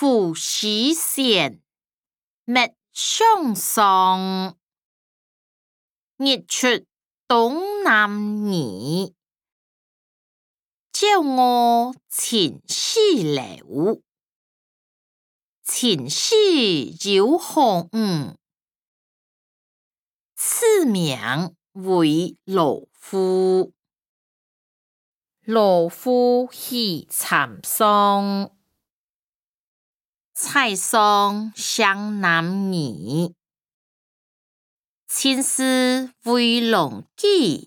夫洗善，勿相喪。日出東南兒，照我前絲流。前絲有何物？此名為羅敷。羅敷喜參喪，采桑向南兒。親師為龍己，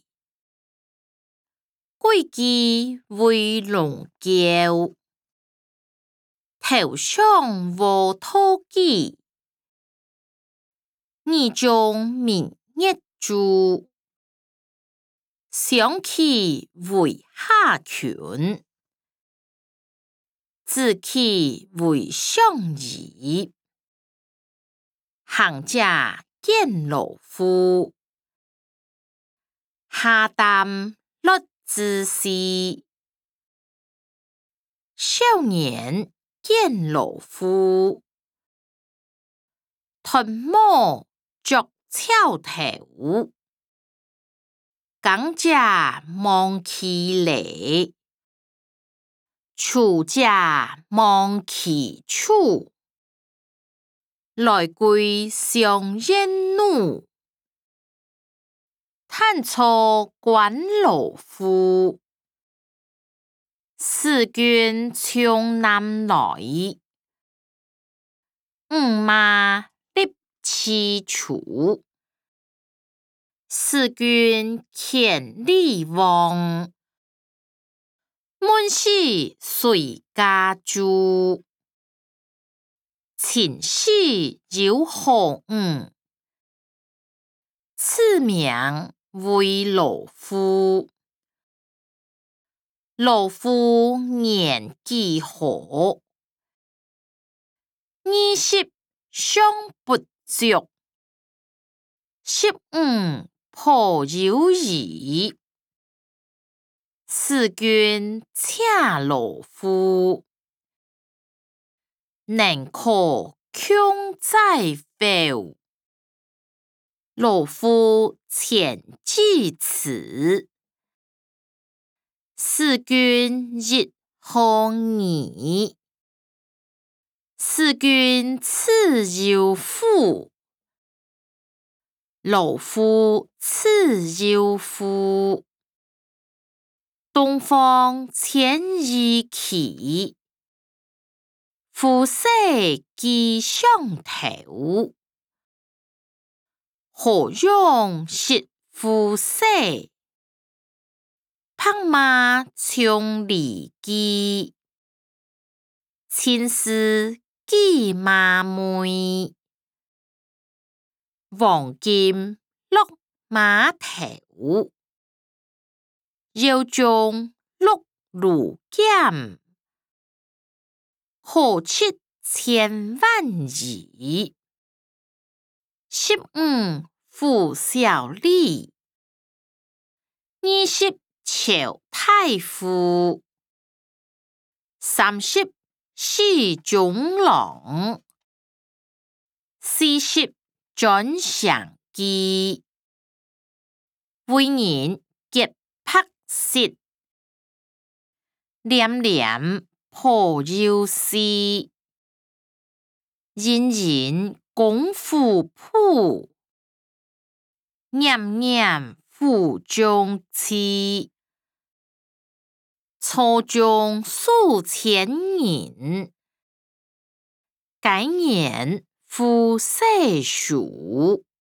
貴己為龍驕。頭上無土己，耳中明月珠。上氣為下群，自氣為上夷。行者見羅敷，下擔律之師。少年見羅敷，吞毛捉草頭。講者忘其禮，處者忘其處。來歸相厭怒，探錯觀羅敷。使君從南來，吾馬立其處。使君千里望，滿是隨家住。前世有何物？此名為羅敷。羅敷年紀何？20尚不足。15頗有餘。使君請羅敷，能可強載否？羅敷前記詞，使君日何宜？使君此有夫，羅敷此有夫。東方千億期，夫射記上頭。何用識夫射？拍馬從離機，親師記馬妹。黃金落馬頭，腰中落如劍。何出千萬億？15夫小李，20朝太傅，30侍中郎，40專相機。為人潔白皙，廉廉頗有詩。人人共夫譜，念念夫將妻。錯將數千人，改年夫世俗。